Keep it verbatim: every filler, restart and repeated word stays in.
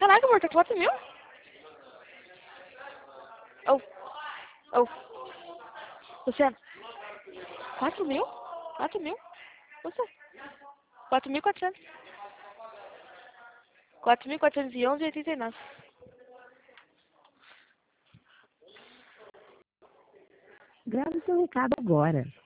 Caraca, amor, tá com quatro mil? Oh, oh. Luciano, quatro mil? Quatro mil? Você? Quatro mil e quatrocentos. Quatro mil quatrocentos e onze e oitenta e nove. Grave seu recado agora.